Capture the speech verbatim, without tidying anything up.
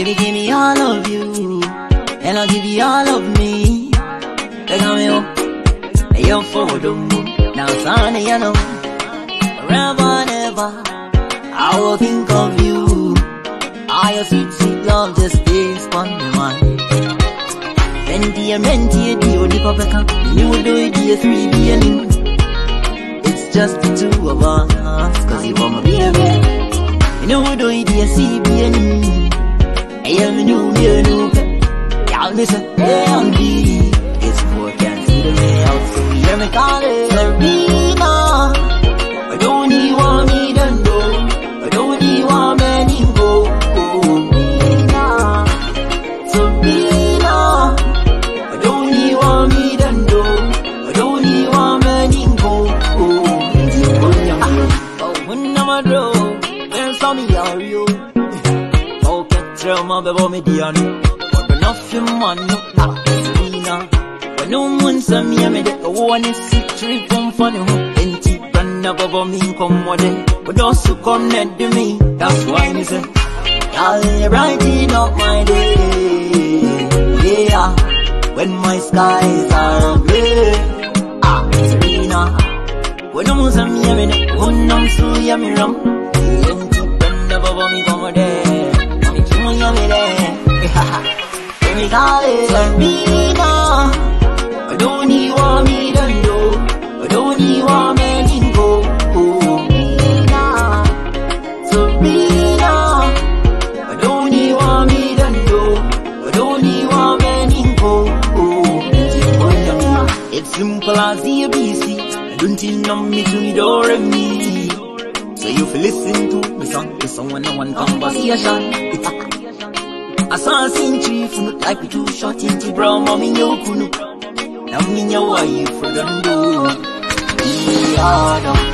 Baby, give me all of you, and I'll give you all of me. Take on me up, and you're for the moon. Now, son, you know, forever and ever, I will think of you. All your sweet, sweet love just stays on my mind. Menti and menti, dear, the papa, you will do it, dear, three, dear, it's just the two of us, cause you want my baby. You know what do it, dear, see, dear, I am a new, new, new. Y'all listen, A and B. It's four can see the way out, so we hear me calling. Serena, I don't need one me done do. I don't need one man in go. Serena, Serena, I don't need one me done do. I don't need one man in go. Oh, when I'm a draw, there's something out you. Tell my baby me dear no, but enough in man no, ah, Serena. When no one say me, I me the one is sick tree come funny. Empty brand never for me come one day, but those who connect to me, that's why me say, y'all you brighten up my day, yeah. When my skies are gray, ah, Serena. When no one say me, I me the one I'm so yummy rum. Empty brand never for me come one day. Give me call it Serena. I don't need one me done do. I don't need one man in go. Serena, Serena. I don't need one me done do. I don't need one man in go. It's simple as A B C. I don't you know me to me do me. So you feel listen to me song, to someone no one conversation. I saw a scene tree from the type too short into brown mommy no kunu. Now me know why you for them do. Yeah,